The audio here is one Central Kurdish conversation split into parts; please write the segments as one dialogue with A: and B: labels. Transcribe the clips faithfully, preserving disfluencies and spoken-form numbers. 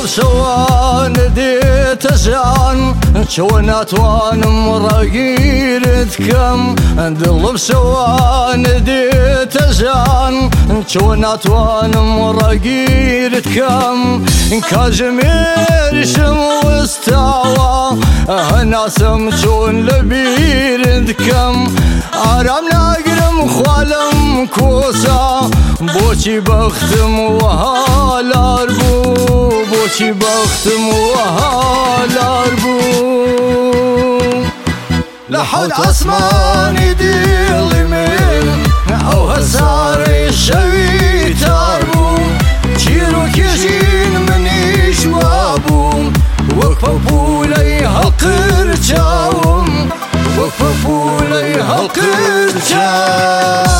A: دڵم شەوانە دێتە ژان چۆن ناتوانم ڕاگیرت کەم دڵم شەوانە دێتە ژان چۆن ناتوانم ڕاگیرت کەم کاتژمێریشم وەستاوە هەناسم چۆن لەبیرت کەم ئارام ناگرم خوا لەم کۆسا بۆچی بەختم وەها لار بوو بۆچی بەختم وەها لار بوو لە حەوت ئاسمانی دڵی من ئەو هەزارەی شەوی تار بوو چیرۆکێژین منیش وا بووم وەک پەپوولەی هەڵقرچاوم وەک پەپوولەی هەڵقرچاوم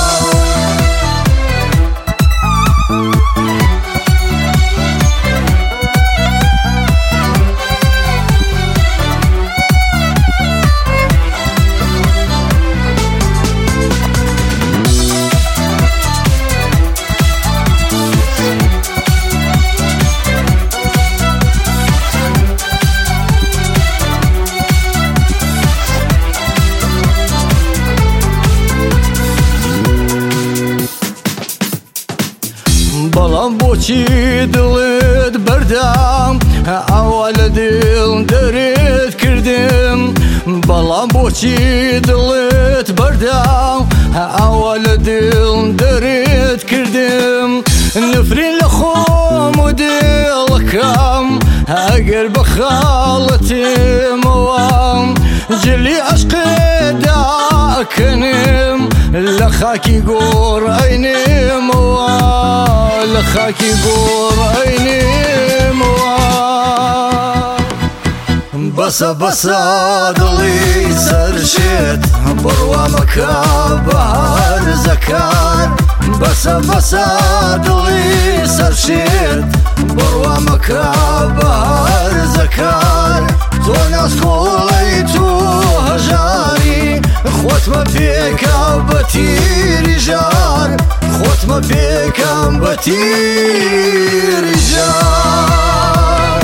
A: بەڵام بۆچی دڵت بەردام ئەوە لە دڵ دەرێت کردم بەڵام بۆچی دڵت بەردام ئەوە لە دڵ دەرێت کردم نفرین لە خۆم و دڵەکەم ئەگەر بە خاڵەتێمەوە جلی عەشقێدا ئەکەنم لە خاکی گۆڕ ئەینێمەوە لە خاکی گۆڕ ئەینێمەوە بەسە بەسە دڵی سەرشێت بڕوا مەکە بەهار زەکار بەسە بەسە دڵی سەرشێت بڕوا مەکە بەهار زەکار تۆ ناسکۆڵەی تۆ هەژاری خۆتمە پێکەم بە تیری ژار خۆتمە پێکەم بە تیری ژار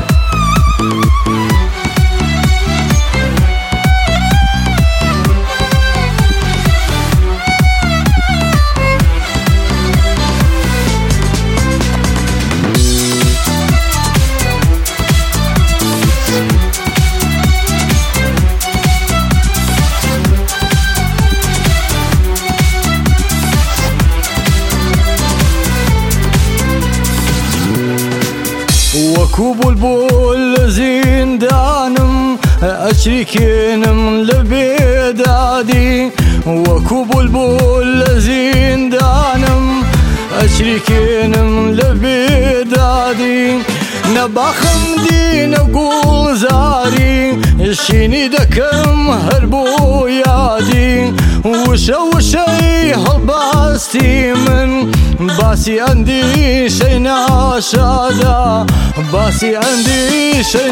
A: وەکو بولبول لە زیندانم ئەچریکێنم لە بێدادی وەکو بولبول لە زیندانم ئەچریکێنم لە بێدادی نەباخم دینە گوڵزاری شینی دەکەم هەر بۆ یادی وشە وشەی هەڵباستی من باسی ئەندیشەی ناشادا باسی ئەندیشەی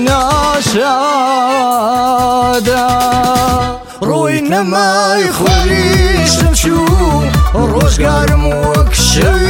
A: ناشادا ڕووی نەمای خۆریشم چوو ڕۆژگارم وەک شەوی